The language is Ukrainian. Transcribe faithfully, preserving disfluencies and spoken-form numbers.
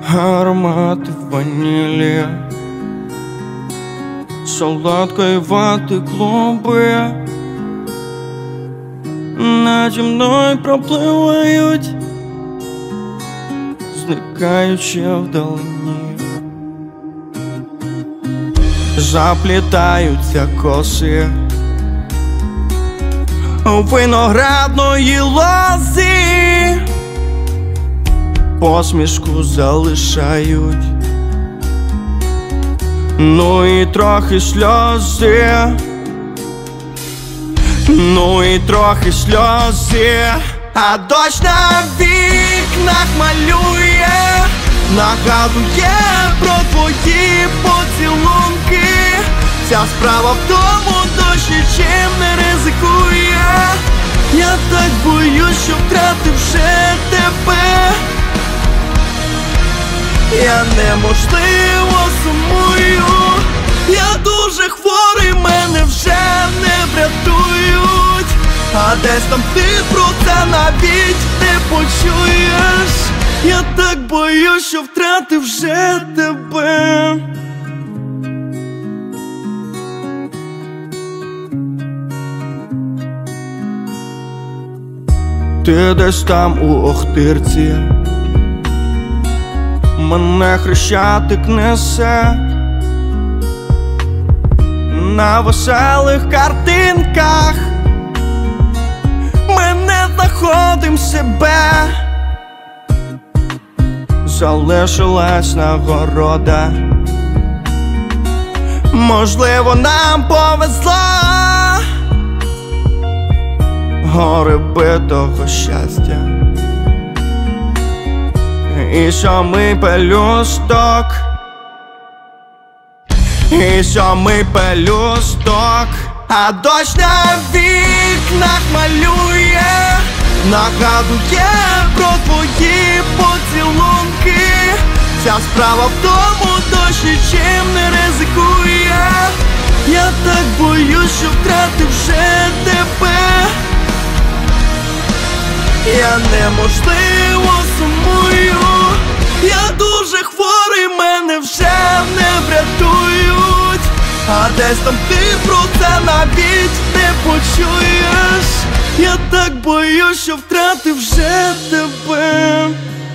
Аромати ванілі, солодкої вати клуби наді мною пропливають, зникаючи вдалині. Заплітаються коси у виноградної лози, посмішку залишають, ну і трохи сльози, ну і трохи сльози. А дощ на вікнах малює, нагадує про твої поцілунки. Вся справа в тому, дощ нічим не ризикує. Я так боюсь, що втратив вже тебе. Я неможливо сумую, я дуже хворий, мене вже не врятують. А десь там ти про це навіть не почуєш. Я так боюсь, що втратив вже тебе. Ти десь там у Охтирці, мене Хрещатик несе. На веселих картинках ми не знаходим себе. Залишилась нагорода, можливо, нам повезло. Гори битого щастя і сьомий пелюсток, і сьомий пелюсток. А дощ на вікнах малює, нагадує про твої поцілунки. Вся справа в тому, дощ нічим не ризикує. Я так боюсь, що втратив вже тебе. Я неможливо сумую, я дуже хворий, мене вже не врятують. А десь там ти про це навіть не почуєш. Я так боюсь, що втратив вже тебе.